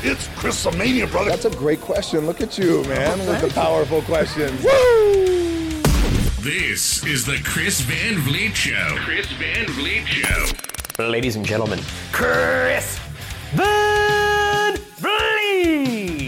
It's Chris-a-mania, brother. That's a great question. Look at you, man, with the powerful questions. Woo! This is the Chris Van Vliet Show. Chris Van Vliet Show. Ladies and gentlemen, Chris Van Vliet.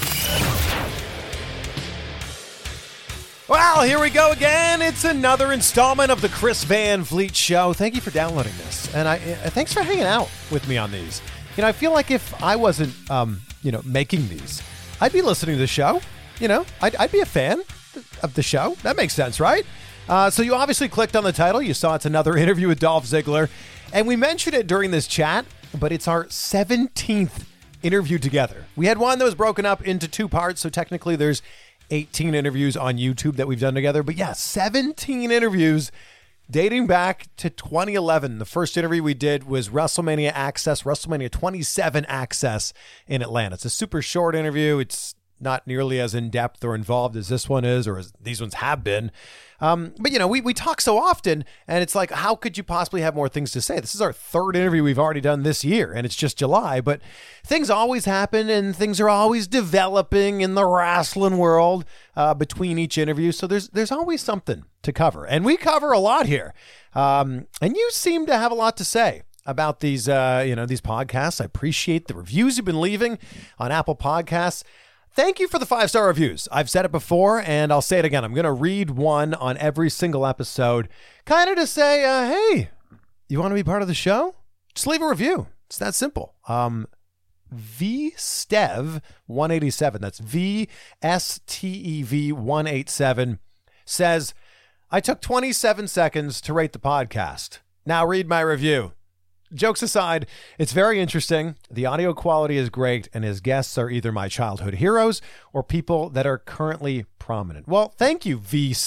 Well, here we go again. It's another installment of the Chris Van Vliet Show. Thank you for downloading this, and thanks for hanging out with me on these. You know, I feel like if I wasn't, making these, I'd be listening to the show. You know, I'd be a fan of the show. That makes sense, right? So you obviously clicked on the title. You saw it's another interview with Dolph Ziggler, and we mentioned it during this chat, but it's our 17th interview together. We had one that was broken up into two parts, so technically there's 18 interviews on YouTube that we've done together. But yeah, 17 interviews dating back to 2011. The first interview we did was WrestleMania Access, WrestleMania 27 Access in Atlanta. It's a super short interview. It's not nearly as in-depth or involved as this one is, or as these ones have been. But, you know, we talk so often, and it's like, how could you possibly have more things to say? This is our third interview we've already done this year, and it's just July. But things always happen, and things are always developing in the wrestling world between each interview. So there's always something to cover. And we cover a lot here. And you seem to have a lot to say about these, these podcasts. I appreciate the reviews you've been leaving on Apple Podcasts. Thank you for the 5-star reviews. I've said it before, and I'll say it again. I'm going to read one on every single episode, kind of to say, hey, you want to be part of the show? Just leave a review. It's that simple. VStev187, that's VSTEV187, says, I took 27 seconds to rate the podcast. Now read my review. Jokes aside, it's very interesting. The audio quality is great, and his guests are either my childhood heroes or people that are currently prominent. Well, thank you,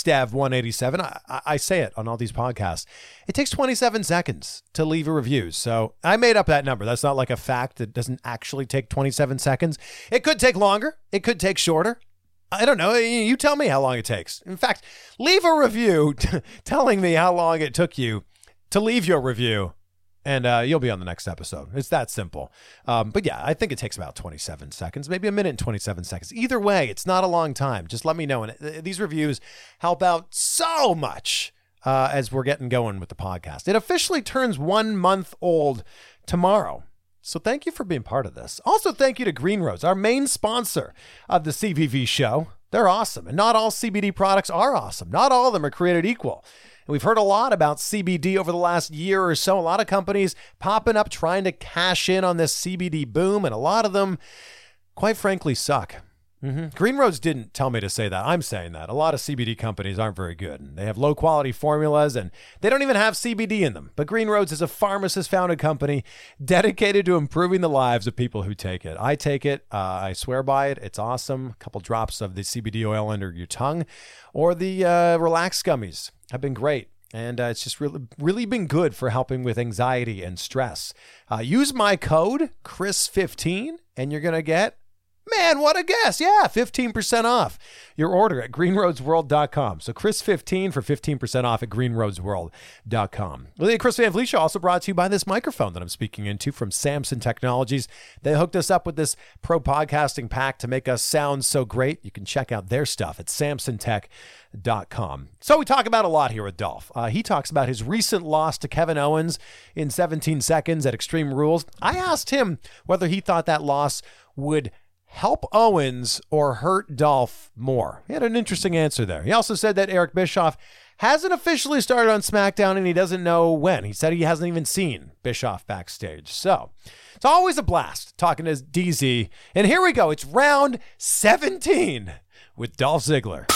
VStev187. I say it on all these podcasts. It takes 27 seconds to leave a review, so I made up that number. That's not like a fact. It doesn't actually take 27 seconds. It could take longer. It could take shorter. I don't know. You tell me how long it takes. In fact, leave a review telling me how long it took you to leave your review. And you'll be on the next episode. It's that simple. But yeah, I think it takes about 27 seconds, maybe a minute and 27 seconds. Either way, it's not a long time. Just let me know. And these reviews help out so much as we're getting going with the podcast. It officially turns 1 month old tomorrow. So thank you for being part of this. Also, thank you to Green Roads, our main sponsor of the CVV show. They're awesome. And not all CBD products are awesome. Not all of them are created equal. And we've heard a lot about CBD over the last year or so. A lot of companies popping up trying to cash in on this CBD boom, and a lot of them, quite frankly, suck. Green Roads didn't tell me to say that. I'm saying that. A lot of CBD companies aren't very good. And they have low-quality formulas, and they don't even have CBD in them. But Green Roads is a pharmacist-founded company dedicated to improving the lives of people who take it. I take it. I swear by it. It's awesome. A couple drops of the CBD oil under your tongue, or the Relax gummies have been great. And it's just really been good for helping with anxiety and stress. Use my code, Chris15, and you're going to get, man, what a guess. Yeah, 15% off your order at greenroadsworld.com. So Chris15 for 15% off at greenroadsworld.com. Well, the Chris Van Vliet Show also brought to you by this microphone that I'm speaking into from Samson Technologies. They hooked us up with this pro podcasting pack to make us sound so great. You can check out their stuff at samsontech.com. So we talk about a lot here with Dolph. He talks about his recent loss to Kevin Owens in 17 seconds at Extreme Rules. I asked him whether he thought that loss would help Owens or hurt Dolph more. He had an interesting answer there. He also said that Eric Bischoff hasn't officially started on SmackDown and he doesn't know when. He said he hasn't even seen Bischoff backstage. So it's always a blast talking to DZ. And here we go. It's round 17 with Dolph Ziggler.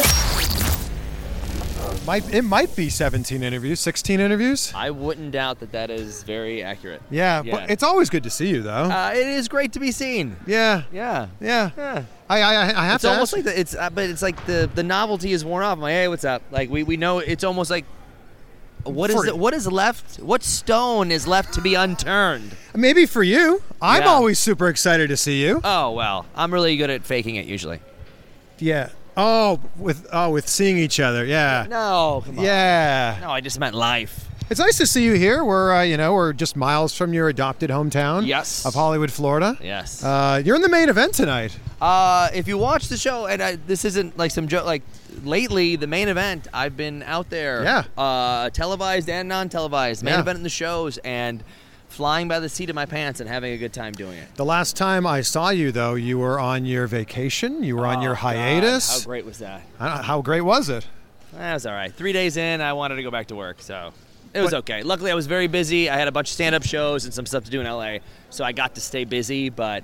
It might be 17 interviews, 16 interviews. I wouldn't doubt that is very accurate. Yeah, but it's always good to see you, though. It is great to be seen. Yeah. I have it's to almost ask. like but it's like the novelty is worn off. I'm like, hey, what's up? Like we know it's almost like what is left? What stone is left to be unturned? Maybe for you. I'm always super excited to see you. Oh well, I'm really good at faking it usually. Yeah. With seeing each other. Yeah. No, come on. Yeah. No, I just meant life. It's nice to see you here. We're just miles from your adopted hometown. Yes. Of Hollywood, Florida. Yes. You're in the main event tonight. If you watch the show, and this isn't like some joke, like lately, the main event, I've been out there. Yeah. Televised and non-televised. Main event in the shows, and flying by the seat of my pants and having a good time doing it. The last time I saw you, though, you were on your vacation. You were on your hiatus. God, how great was that? How great was it? That was all right. 3 days in, I wanted to go back to work, so it was okay. Luckily, I was very busy. I had a bunch of stand-up shows and some stuff to do in L.A., so I got to stay busy, but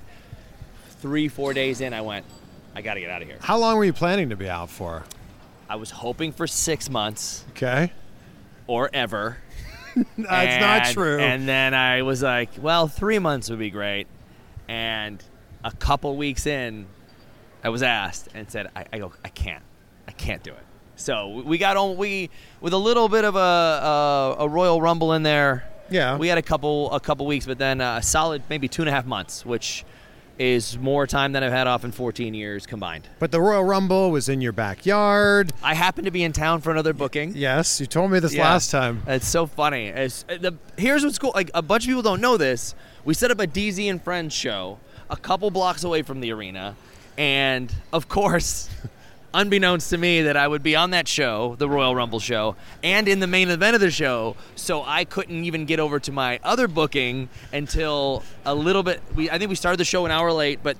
3-4 days in, I went, I got to get out of here. How long were you planning to be out for? I was hoping for 6 months. Okay. Or ever. That's not true. And then I was like, well, 3 months would be great. And a couple weeks in, I was asked and said, I can't do it. So we got on, with a little bit of a Royal Rumble in there. Yeah. We had a couple weeks, but then a solid maybe 2.5 months, which is more time than I've had off in 14 years combined. But the Royal Rumble was in your backyard. I happened to be in town for another booking. Yes, you told me this last time. It's so funny. Here's what's cool. Like, a bunch of people don't know this. We set up a DZ and Friends show a couple blocks away from the arena, and of course, unbeknownst to me, that I would be on that show, the Royal Rumble show, and in the main event of the show, so I couldn't even get over to my other booking until a little bit. I think we started the show an hour late, but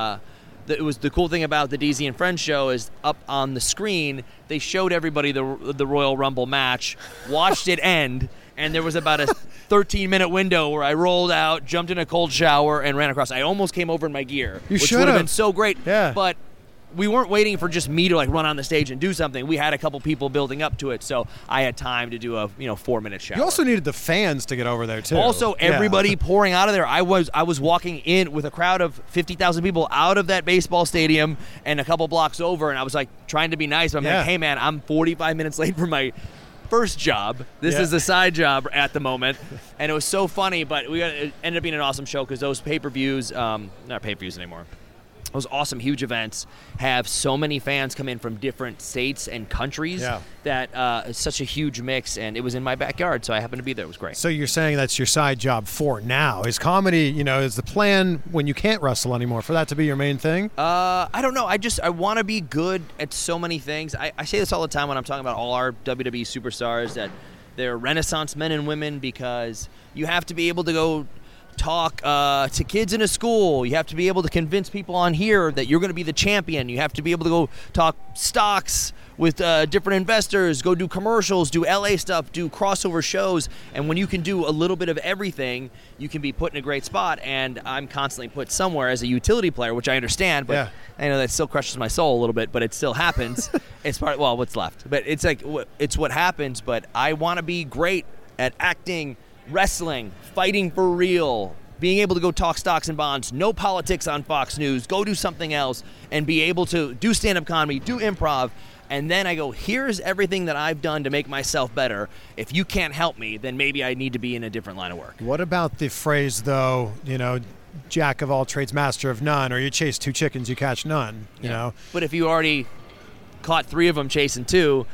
it was the cool thing about the DZ and Friends show is up on the screen, they showed everybody the Royal Rumble match, watched it end, and there was about a 13-minute window where I rolled out, jumped in a cold shower, and ran across. I almost came over in my gear, which would have been so great. Yeah. But we weren't waiting for just me to like run on the stage and do something. We had a couple people building up to it, so I had time to do a 4-minute shower. You also needed the fans to get over there too. Also, everybody pouring out of there. I was walking in with a crowd of 50,000 people out of that baseball stadium and a couple blocks over, and I was like trying to be nice. But I'm like, hey man, I'm 45 minutes late for my first job. This is a side job at the moment, and it was so funny. But it ended up being an awesome show because those pay-per-views, not pay-per-views anymore. Those awesome, huge events have so many fans come in from different states and countries that it's such a huge mix, and it was in my backyard, so I happened to be there. It was great. So you're saying that's your side job for now. Is comedy, is the plan when you can't wrestle anymore for that to be your main thing? I don't know. I want to be good at so many things. I say this all the time when I'm talking about all our WWE superstars, that they're Renaissance men and women, because you have to be able to go talk to kids in a school. You have to be able to convince people on here that you're going to be the champion. You have to be able to go talk stocks with different investors, go do commercials, do LA stuff, do crossover shows. And when you can do a little bit of everything, you can be put in a great spot. And I'm constantly put somewhere as a utility player, which I understand, but I know that still crushes my soul a little bit, but it still happens. It's what's left. But it's like, it's what happens. But I want to be great at acting, wrestling, fighting for real, being able to go talk stocks and bonds, no politics on Fox News, go do something else, and be able to do stand-up comedy, do improv, and then I go, here's everything that I've done to make myself better. If you can't help me, then maybe I need to be in a different line of work. What about the phrase, though, jack of all trades, master of none, or you chase 2 chickens, you catch none, you know? But if you already caught 3 of them chasing 2,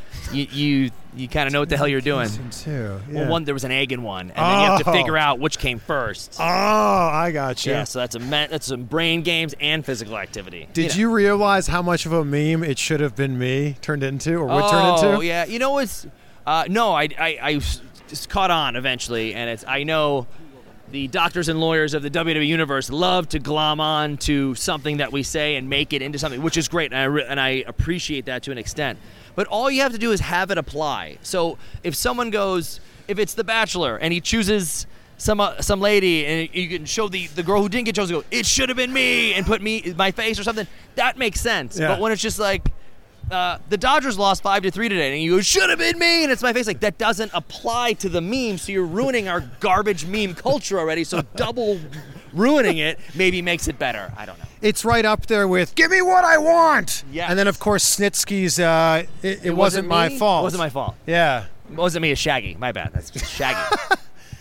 you kind of know what the hell you're doing. Well, there was an egg in one, and then you have to figure out which came first. Oh, I got you. Yeah, so that's some brain games and physical activity. Did you realize how much of a meme it should have been me turned into, or would turn into? Oh, yeah. It's no, I just caught on eventually, and I know the doctors and lawyers of the WWE universe love to glom on to something that we say and make it into something, which is great, and I appreciate that to an extent. But all you have to do is have it apply. So if someone goes, if it's The Bachelor, and he chooses some lady, and you can show the girl who didn't get chosen, go, it should have been me, and put my face or something, that makes sense. Yeah. But when it's just like, the Dodgers lost 5-3 today, and you go, should have been me, and it's my face. Like, that doesn't apply to the meme, so you're ruining our garbage meme culture already, so double ruining it maybe makes it better. I don't know. It's right up there with, give me what I want! Yeah. And then, of course, Snitsky's, it wasn't my fault. It wasn't my fault. Yeah. It wasn't me, it's Shaggy. My bad. That's Shaggy.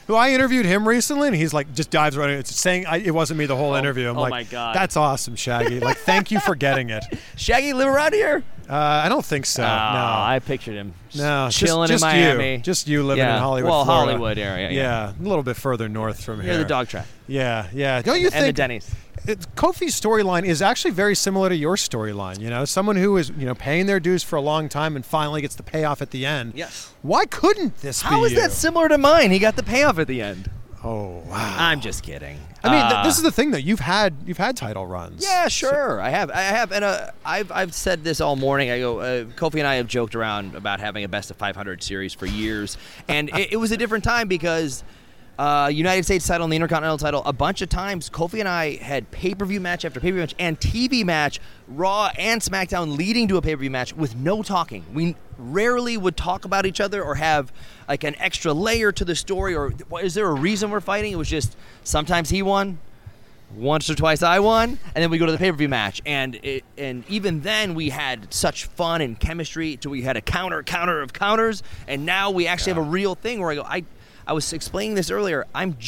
who I interviewed him recently, and he's like, just dives right in. It's saying it wasn't me the whole interview. I'm oh like, my God. That's awesome, Shaggy. Like, thank you for getting it. Shaggy live around here? I don't think so. No. I pictured him Chilling in Miami. You. Just you living in Hollywood, Well, Florida. Hollywood area. Yeah, a little bit further north from here. Near the dog track. Yeah. Don't you think? And the Denny's. Kofi's storyline is actually very similar to your storyline. You know, someone who is paying their dues for a long time and finally gets the payoff at the end. Yes. Why couldn't this be How is you? that similar to mine? He got the payoff at the end. Oh wow! I'm just kidding. I mean, this is the thing though. You've had title runs. Yeah, sure. I have, and I've said this all morning. I go, Kofi and I have joked around about having a best of 500 series for years, and it was a different time because United States title and the Intercontinental title. A bunch of times, Kofi and I had pay-per-view match after pay-per-view match and TV match, Raw and SmackDown leading to a pay-per-view match with no talking. We rarely would talk about each other or have like an extra layer to the story, or is there a reason we're fighting? It was just sometimes he won, once or twice I won, and then we go to the pay-per-view match, and even then we had such fun and chemistry till we had a counter of counters, and now we actually have a real thing where I was explaining this earlier. I'm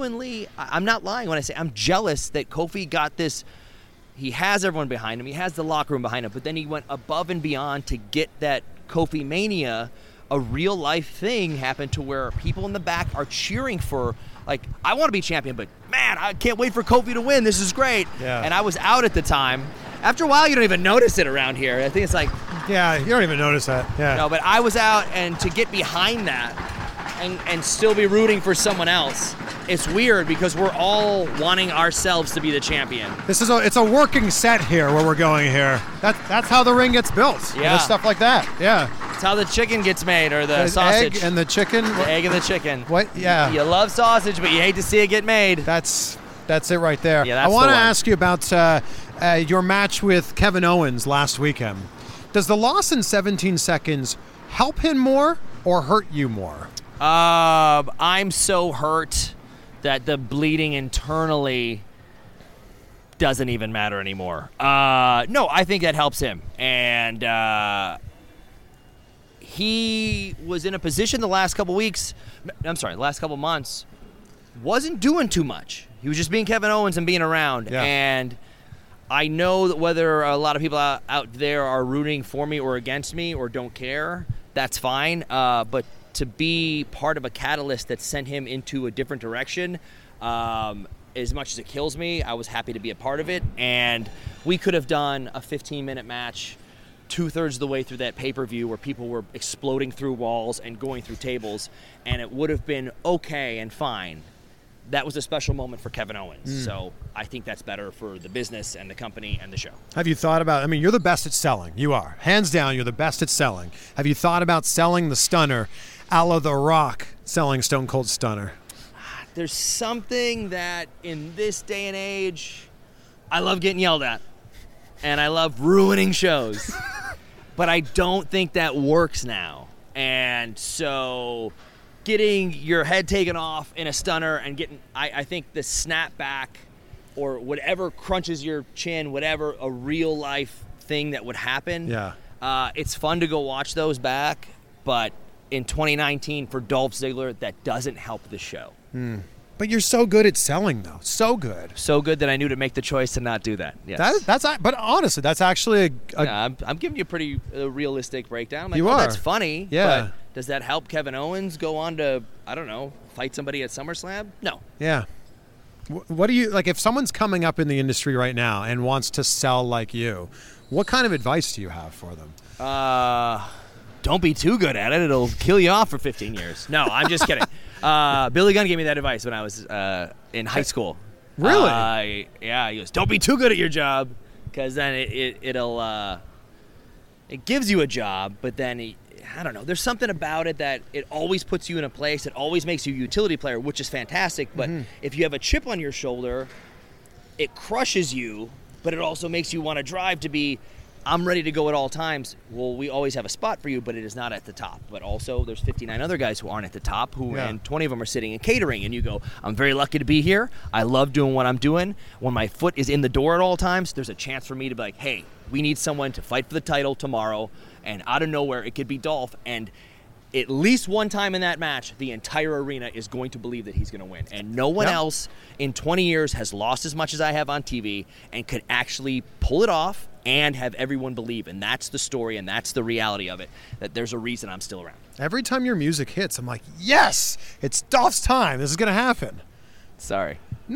not lying when I say I'm jealous that Kofi got this. He has everyone behind him. He has the locker room behind him, but then he went above and beyond to get that Kofi Mania, a real life thing happen to where people in the back are cheering for, like, I want to be champion, but man, I can't wait for Kofi to win. This is great. Yeah. And I was out at the time. After a while, you don't even notice it around here. I think it's like, Yeah, you don't even notice that. Yeah. no, but I was out, and to get behind that and still be rooting for someone else, it's weird because we're all wanting ourselves to be the champion. It's a working set here where we're going here. That's how the ring gets built. Yeah. There's stuff like that. Yeah. It's how the chicken gets made, or the There's sausage. egg and the chicken. The egg and the chicken. What? Yeah. You love sausage, but you hate to see it get made. That's it right there. Yeah, that's I want to the one. ask you about your match with Kevin Owens last weekend. Does the loss in 17 seconds help him more or hurt you more? I'm so hurt that the bleeding internally doesn't even matter anymore. No, I think that helps him. And he was in a position the last couple months, wasn't doing too much. He was just being Kevin Owens and being around. Yeah. And I know that whether a lot of people out there are rooting for me or against me or don't care, that's fine. But to be part of a catalyst that sent him into a different direction, as much as it kills me, I was happy to be a part of it. And we could have done a 15-minute match 2/3 of the way through that pay-per-view where people were exploding through walls and going through tables, and it would have been okay and fine. That was a special moment for Kevin Owens. So I think that's better for the business and the company and the show. Have you thought about, you're the best at selling. You are. Hands down, you're the best at selling. Have you thought about selling the stunner a la The Rock selling Stone Cold Stunner? There's something that in this day and age, I love getting yelled at, and I love ruining shows, but I don't think that works now. And so getting your head taken off in a stunner and getting, I think the snap back or whatever crunches your chin, whatever, a real life thing that would happen. Yeah. It's fun to go watch those back, but in 2019 for Dolph Ziggler, that doesn't help the show. But you're so good at selling, though. So good. So good that I knew to make the choice to not do that. Yes. But honestly, that's actually Yeah, I'm giving you a pretty realistic breakdown. I'm like, You oh, are. that's funny. Yeah. But does that help Kevin Owens go on to, I don't know, fight somebody at SummerSlam? No. Yeah. What do you, like, if someone's coming up in the industry right now and wants to sell like you, what kind of advice do you have for them? Don't be too good at it. It'll kill you off for 15 years. No, I'm just kidding. Billy Gunn gave me that advice when I was in high school. Really? Yeah, he goes, don't be too good at your job, because then it'll it gives you a job, but then I don't know. There's something about it that it always puts you in a place. It always makes you a utility player, which is fantastic. But if you have a chip on your shoulder, it crushes you, but it also makes you want to drive to be, I'm ready to go at all times. Well, we always have a spot for you, but it is not at the top. But also, there's 59 other guys who aren't at the top, and 20 of them are sitting in catering. And you go, I'm very lucky to be here. I love doing what I'm doing. When my foot is in the door at all times, there's a chance for me to be like, hey, we need someone to fight for the title tomorrow. And out of nowhere, it could be Dolph. And at least one time in that match, the entire arena is going to believe that he's going to win. And no one else in 20 years has lost as much as I have on TV and could actually pull it off and have everyone believe. And that's the story, and that's the reality of it, that there's a reason I'm still around. Every time your music hits, I'm like, yes, it's Dolph's time. This is going to happen. Sorry. No.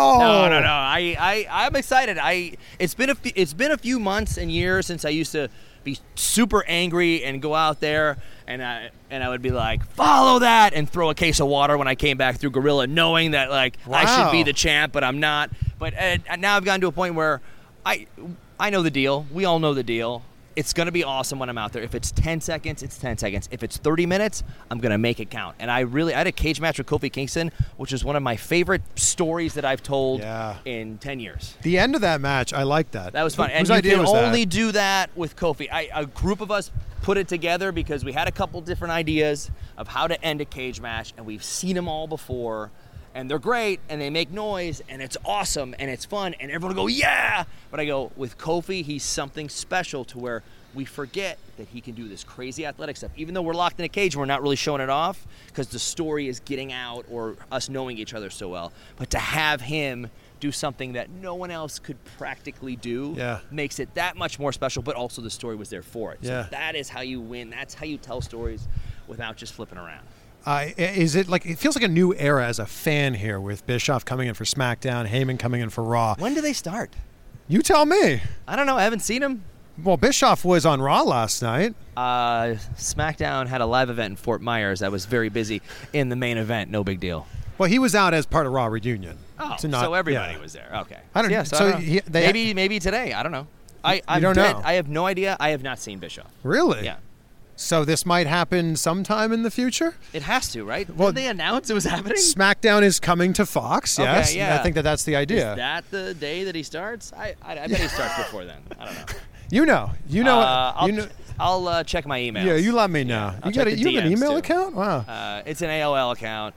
I'm excited. It's been a few months and years since I used to be super angry and go out there and I would be like, follow that, and throw a case of water when I came back through Gorilla, knowing that like I should be the champ, but I'm not. But now I've gotten to a point where I know the deal. We all know the deal. It's going to be awesome when I'm out there. If it's 10 seconds, it's 10 seconds. If it's 30 minutes, I'm going to make it count. And I had a cage match with Kofi Kingston, which is one of my favorite stories that I've told in 10 years. The end of that match, I like that. That was fun. And Whose you idea can was that? only do that with Kofi. A group of us put it together because we had a couple different ideas of how to end a cage match, and we've seen them all before. And they're great, and they make noise, and it's awesome, and it's fun, and everyone will go, yeah! But I go, with Kofi, he's something special to where we forget that he can do this crazy athletic stuff. Even though we're locked in a cage, we're not really showing it off because the story is getting out or us knowing each other so well. But to have him do something that no one else could practically do makes it that much more special, but also the story was there for it. So that is how you win. That's how you tell stories without just flipping around. Is it like, it feels like a new era as a fan here with Bischoff coming in for SmackDown, Heyman coming in for Raw. When do they start? You tell me. I don't know. I haven't seen him. Well, Bischoff was on Raw last night. SmackDown had a live event in Fort Myers. I was very busy in the main event. No big deal. Well, he was out as part of Raw Reunion. Oh, so everybody was there. Okay. I don't know. So maybe today. I don't know. I don't know. I have no idea. I have not seen Bischoff. Really? Yeah. So this might happen sometime in the future? It has to, right? Well, did they announce it was happening? SmackDown is coming to Fox, yes. Okay, yeah. I think that's the idea. Is that the day that he starts? I bet he starts before then. I don't know. You know. I'll check my emails. Yeah, you let me know. Yeah, you have an email too. account? Wow. It's an AOL account.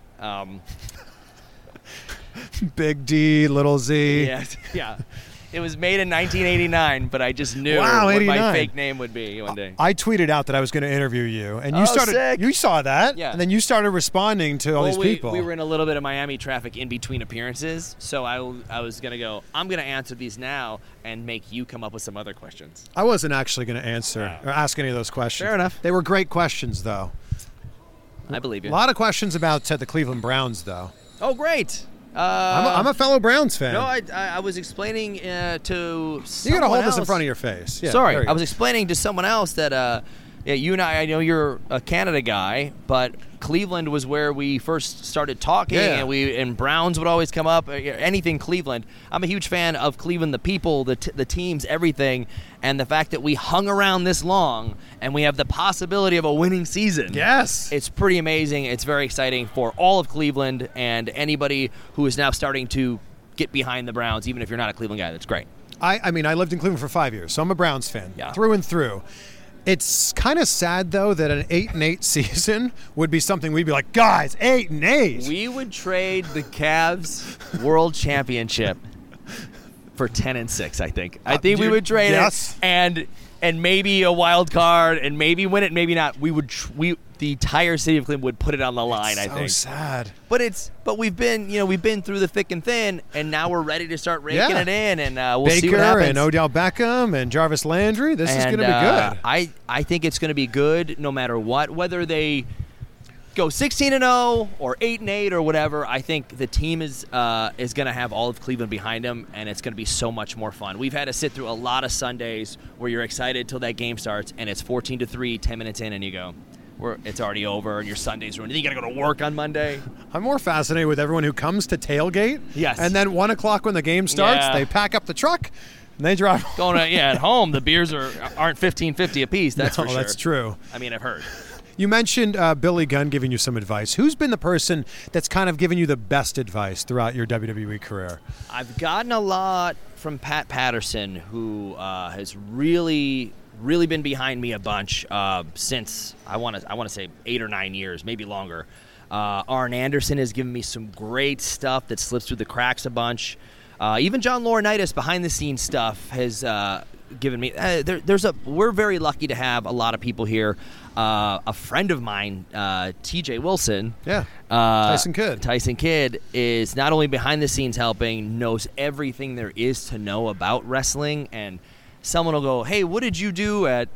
Big D, little Z. Yeah. It was made in 1989, but I just knew what 89. my fake name would be one day. I tweeted out that I was going to interview you, and you started. Sick. You saw that, yeah. And then you started responding to all these people. We were in a little bit of Miami traffic in between appearances, so I was going to go, I'm going to answer these now and make you come up with some other questions. I wasn't actually going to answer or ask any of those questions. Fair enough. They were great questions, though. I believe you. A lot of questions about the Cleveland Browns, though. Oh, great. I'm a fellow Browns fan. No, I was explaining to someone You got to hold else. this in front of your face. Yeah, Sorry, I was explaining to someone else that you and I know you're a Canada guy, but Cleveland was where we first started talking, and Browns would always come up. Anything Cleveland. I'm a huge fan of Cleveland, the people, the teams, everything, and the fact that we hung around this long and we have the possibility of a winning season. Yes, it's pretty amazing. It's very exciting for all of Cleveland and anybody who is now starting to get behind the Browns, even if you're not a Cleveland guy. That's great. I mean, I lived in Cleveland for 5 years, so I'm a Browns fan through and through. It's kind of sad, though, that an 8-8 season would be something we'd be like, guys, 8-8. We would trade the Cavs World Championship for 10-6. I think. We would trade it, and maybe a wild card, and maybe win it, maybe not. The entire city of Cleveland would put it on the line. I think. So sad. But we've been through the thick and thin, and now we're ready to start raking it in, and we'll Baker see what happens. and Odell Beckham and Jarvis Landry. This is going to be good. I think it's going to be good no matter what. Whether they go 16-0 or 8-8 or whatever, I think the team is going to have all of Cleveland behind them, and it's going to be so much more fun. We've had to sit through a lot of Sundays where you're excited till that game starts, and it's 14-3, 10 minutes in, and you go, it's already over, and your Sunday's ruined. Then you got to go to work on Monday. I'm more fascinated with everyone who comes to tailgate. Yes. And then 1 o'clock when the game starts, they pack up the truck and they drive. At home, the beers aren't $15.50 a piece. That's for sure. That's true. I mean, I've heard. You mentioned Billy Gunn giving you some advice. Who's been the person that's kind of given you the best advice throughout your WWE career? I've gotten a lot from Pat Patterson, who has really been behind me a bunch since I want to say 8 or 9 years, maybe longer. Arn Anderson has given me some great stuff that slips through the cracks a bunch. Even John Laurinaitis behind the scenes stuff has given me. We're very lucky to have a lot of people here. A friend of mine, TJ Wilson. Yeah. Tyson Kidd. Tyson Kidd is not only behind the scenes helping, knows everything there is to know about wrestling, and someone will go, "Hey, what did you do at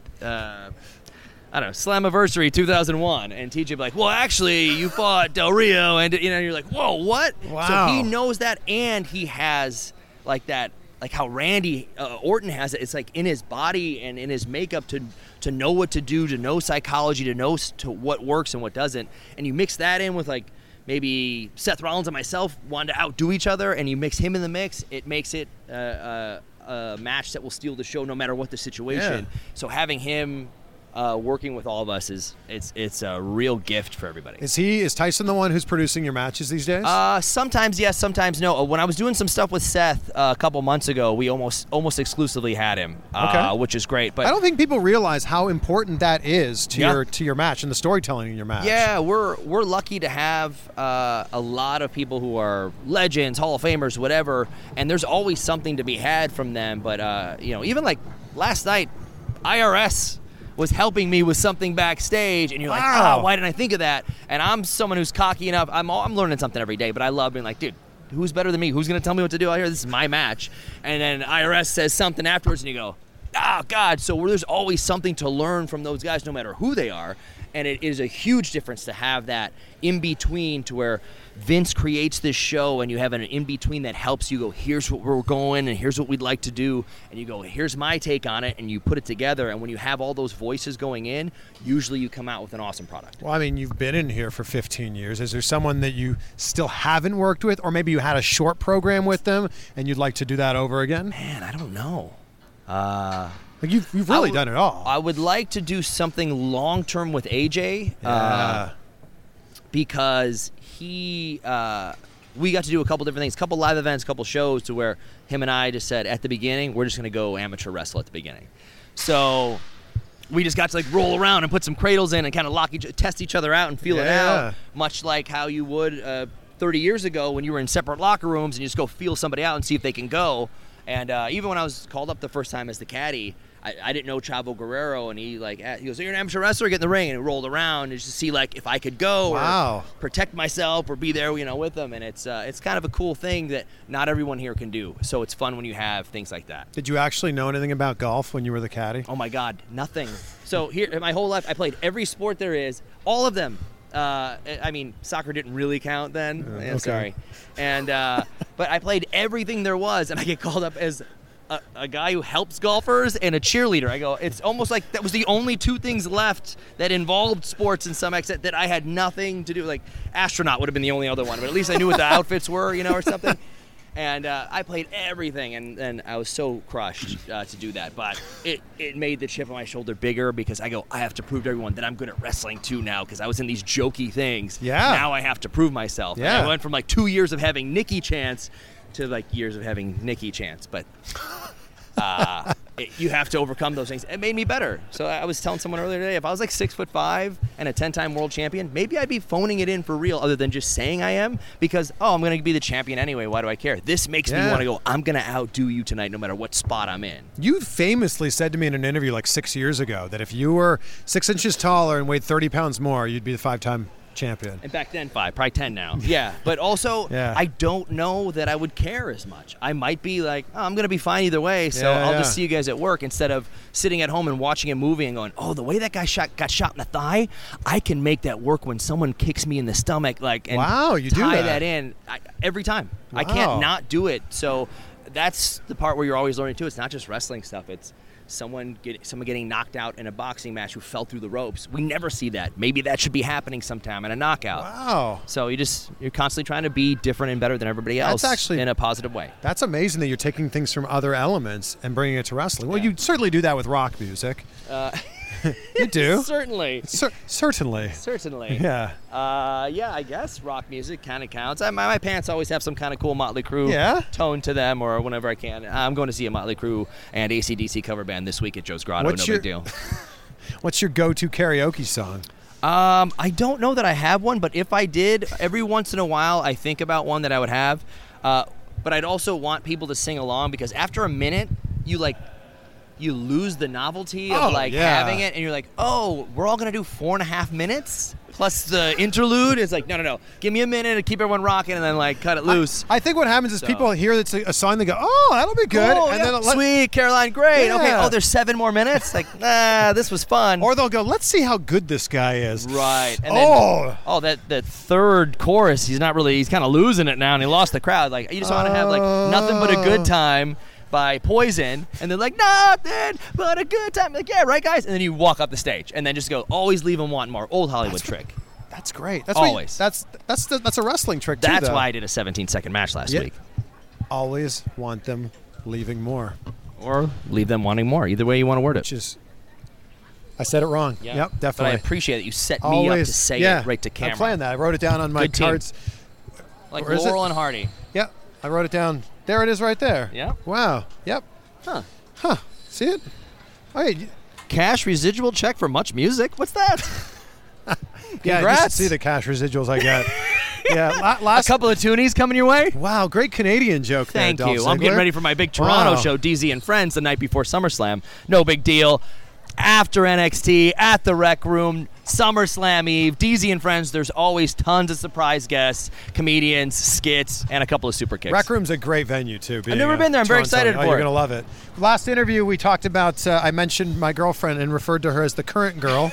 I don't know, Slammiversary 2001?" And TJ will be like, "Well, actually, you fought Del Rio," and you're like, "Whoa, what?" Wow. So he knows that, and he has like that. Like how Randy Orton has it, it's like in his body and in his makeup to know what to do, to know psychology, to know to what works and what doesn't. And you mix that in with like maybe Seth Rollins and myself wanting to outdo each other, and you mix him in the mix, it makes it a match that will steal the show no matter what the situation. Yeah. So having him working with all of us it's a real gift for everybody. Is Tyson the one who's producing your matches these days? Sometimes yes, sometimes no. When I was doing some stuff with Seth a couple months ago, we almost exclusively had him, which is great. But I don't think people realize how important that is to your match and the storytelling in your match. Yeah, we're lucky to have a lot of people who are legends, Hall of Famers, whatever, and there's always something to be had from them. But even like last night, IRS was helping me with something backstage, and you're like, wow. "Oh, why didn't I think of that?" And I'm someone who's cocky enough. I'm learning something every day, but I love being like, dude, who's better than me? Who's going to tell me what to do out here? This is my match. And then IRS says something afterwards, and you go, "Oh, God." So there's always something to learn from those guys, no matter who they are. And it is a huge difference to have that in-between, to where Vince creates this show and you have an in-between that helps you go, "Here's what we're going and here's what we'd like to do." And you go, "Here's my take on it," and you put it together. And when you have all those voices going in, usually you come out with an awesome product. Well, I mean, you've been in here for 15 years. Is there someone that you still haven't worked with, or maybe you had a short program with them and you'd like to do that over again? Man, I don't know. Like you've really done it all. I would like to do something long-term with AJ. Because we got to do a couple different things, a couple live events, a couple shows, to where him and I just said at the beginning, we're just going to go amateur wrestle at the beginning. So we just got to like roll around and put some cradles in and kind of test each other out and feel it out, much like how you would 30 years ago when you were in separate locker rooms and you just go feel somebody out and see if they can go. And even when I was called up the first time as the caddy, I didn't know Chavo Guerrero, and he goes, "You're an amateur wrestler, get in the ring," and he rolled around and just to see like if I could go or protect myself or be there, with them. And it's kind of a cool thing that not everyone here can do. So it's fun when you have things like that. Did you actually know anything about golf when you were the caddy? Oh my God, nothing. So here, my whole life, I played every sport there is, all of them. I mean, soccer didn't really count then. Okay. Sorry. And but I played everything there was, and I get called up as a guy who helps golfers and a cheerleader. I go, it's almost like that was the only two things left that involved sports in some extent that I had nothing to do. Like astronaut would have been the only other one, but at least I knew what the outfits were, or something. And I played everything, and I was so crushed to do that. But it made the chip on my shoulder bigger, because I have to prove to everyone that I'm good at wrestling too now, because I was in these jokey things. Yeah. Now I have to prove myself. Yeah. And I went from like 2 years of having Nikki chance to like years of having Nikki chance. But you have to overcome those things. It made me better. So I was telling someone earlier today, if I was like 6'5" and a 10-time world champion, maybe I'd be phoning it in for real, other than just saying I am, because I'm going to be the champion anyway. Why do I care? This makes me want to go, I'm going to outdo you tonight no matter what spot I'm in. You famously said to me in an interview like 6 years ago that if you were 6 inches taller and weighed 30 pounds more, you'd be the 5-time champion. And back then 5, probably 10 now. Yeah, but also I don't know that I would care as much. I might be like, I'm going to be fine either way, so I'll just see you guys at work, instead of sitting at home and watching a movie and going, the way that guy got shot in the thigh, I can make that work when someone kicks me in the stomach, and you do tie that in every time. Wow. I can't not do it. So that's the part where you're always learning too. It's not just wrestling stuff. It's someone getting knocked out in a boxing match who fell through the ropes. We never see that. Maybe that should be happening sometime in a knockout. Wow. So you're constantly trying to be different and better than everybody else. That's actually, in a positive way. That's amazing that you're taking things from other elements and bringing it to wrestling. Well, you certainly do that with rock music. You do. Certainly. Certainly. Yeah. I guess rock music kind of counts. My pants always have some kind of cool Motley Crue tone to them, or whenever I can. I'm going to see a Motley Crue and AC/DC cover band this week at Joe's Grotto. Big deal. What's your go-to karaoke song? I don't know that I have one, but if I did, every once in a while I think about one that I would have. But I'd also want people to sing along, because after a minute, you you lose the novelty of having it, and you're like, oh, we're all gonna do 4.5 minutes plus the interlude. It's like, no, give me a minute to keep everyone rocking, and then cut it loose. I think what happens is people hear that's a song, they go, oh, that'll be good, Oh, and then sweet, Caroline, great. Yeah. Okay, oh, there's 7 more minutes. Like, this was fun. or they'll go, let's see how good this guy is. Right. And then, that third chorus, he's kind of losing it now, and he lost the crowd. Like, you just want to have Nothing But a Good Time by Poison, and they're like, nothing but a good time. Like, yeah, right, guys. And then you walk up the stage, and then just go, always leave them wanting more. Old Hollywood trick. That's great. That's always. That's a wrestling trick too. That's though. why I did a 17-second match last week. Always want them leaving more, or leave them wanting more. Either way you want to word it. which is. I said it wrong. Yeah. Yep, But I definitely. appreciate that you set me up to say it right to camera. I planned that. I wrote it down on my Good team. cards. Like Or is Laurel it? and Hardy. Yep, I wrote it down. There it is, right there. Yeah. Wow. Yep. Huh. See it? Oh, yeah. Cash residual check for Much Music? What's that? Yeah, you should Congrats. see the cash residuals I get. Yeah, A last couple of toonies coming your way? Wow, great Canadian joke there, Thank Dolph you. I'm Ziggler. getting ready for my big Toronto Wow. show, DZ and Friends, the night before SummerSlam. No big deal. After NXT, at the Rec Room, SummerSlam Eve, DZ and Friends, there's always tons of surprise guests, comedians, skits, and a couple of super kicks. Rec Room's a great venue, too. I've never been there. I'm very excited for You're it. going to love it. Last interview, we talked about, I mentioned my girlfriend and referred to her as the current girl.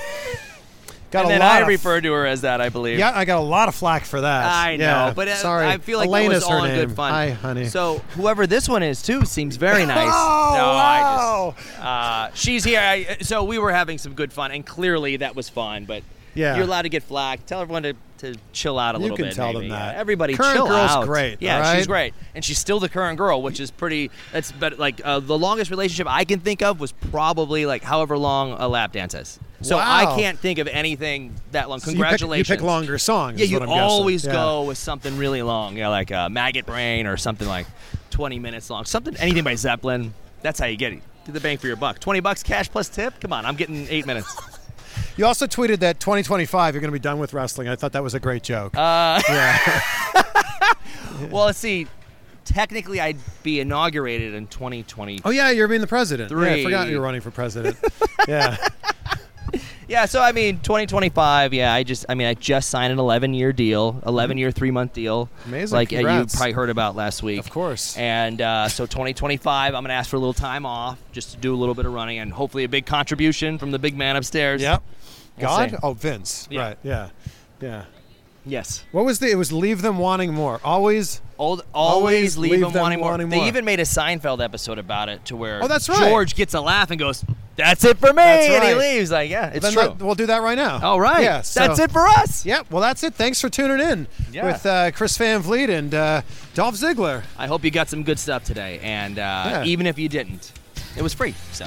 And then I referred to her as that, I believe. Yeah, I got a lot of flack for that. I know, Yeah, but sorry. I feel like Elena's it was all her in name. good fun. Hi, honey. So whoever this one is, too, seems very nice. Oh, wow. She's here. So we were having some good fun, and clearly that was fun, but Yeah. you're allowed to get flack. Tell everyone to chill out a little bit. You can tell maybe. them that. Yeah, everybody Current chill girl's out. great, Yeah, all right? she's great. And she's still the current girl, which is pretty, the longest relationship I can think of was probably however long a lap dance is. So Wow. I can't think of anything that long. So Congratulations. you pick longer songs. Yeah, is you what I'm guessing. always Yeah. go with something really long. Like Maggot Brain or something like 20 minutes long. Anything by Zeppelin. That's how you get it. Get the bang for your buck. $20 cash plus tip? Come on, I'm getting 8 minutes. You also tweeted that 2025 you're going to be done with wrestling. I thought that was a great joke. Well, let's see. Technically, I'd be inaugurated in 2020. Oh, yeah, you're being the president. Yeah, I 3. forgot you were running for president. Yeah. Yeah, so 2025. Yeah, I just signed an 11-year deal, 11-year 3-month deal. Amazing. Like you Congrats. probably heard about last week. Of course. And so 2025, I'm gonna ask for a little time off just to do a little bit of running and hopefully a big contribution from the big man upstairs. Yep. We'll God? see. Oh, Vince. Yeah. Right. Yeah. Yeah. Yes. What was it was leave them wanting more. Always. Always leave them wanting more. wanting They more. even made a Seinfeld episode about it to where Oh, that's right. George gets a laugh and goes, "That's it for me," That's and he right. leaves. Like, yeah, it's Then true. we'll do that right now. All right. Yeah. That's it for us. Yep. Well, that's it. Thanks for tuning in Yeah. with Chris Van Vliet and Dolph Ziggler. I hope you got some good stuff today, and even if you didn't, it was free. So,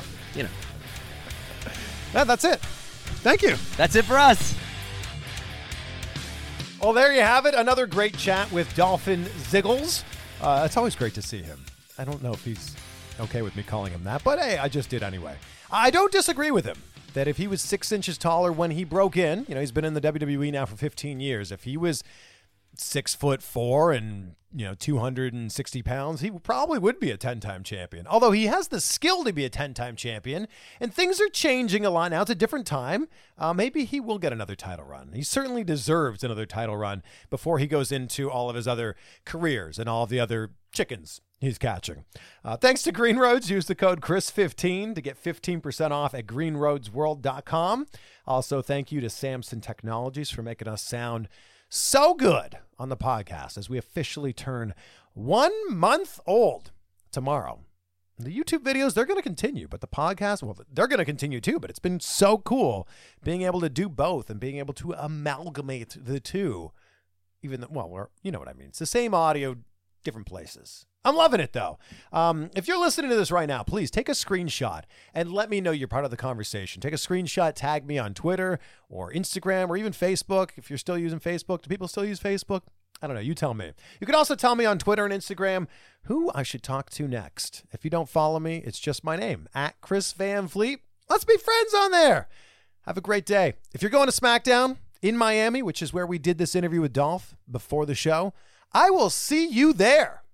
Yeah, that's it. Thank you. that's it for us. Well, there you have it. Another great chat with Dolphin Ziggles. It's always great to see him. I don't know if he's okay with me calling him that, but hey, I just did anyway. I don't disagree with him that if he was 6 inches taller when he broke in, he's been in the WWE now for 15 years. If he was 6'4" and 260 pounds, he probably would be a 10-time champion. Although he has the skill to be a 10-time champion, and things are changing a lot now. It's a different time. Maybe he will get another title run. He certainly deserves another title run before he goes into all of his other careers and all of the other chickens he's catching. Thanks to Green Roads. Use the code Chris15 to get 15% off at greenroadsworld.com. Also, thank you to Samson Technologies for making us sound so good on the podcast as we officially turn 1 month old tomorrow. The YouTube videos, they're going to continue, but the podcast, well, they're going to continue too, but it's been so cool being able to do both and being able to amalgamate the two. You know what I mean. It's the same audio, different places. I'm loving it, though. If you're listening to this right now, please take a screenshot and let me know you're part of the conversation. Take a screenshot, tag me on Twitter or Instagram or even Facebook. If you're still using Facebook, do people still use Facebook? I don't know. You tell me. You can also tell me on Twitter and Instagram who I should talk to next. If you don't follow me, it's just my name, @Chris Van Vliet. Let's be friends on there. Have a great day. If you're going to SmackDown in Miami, which is where we did this interview with Dolph before the show, I will see you there.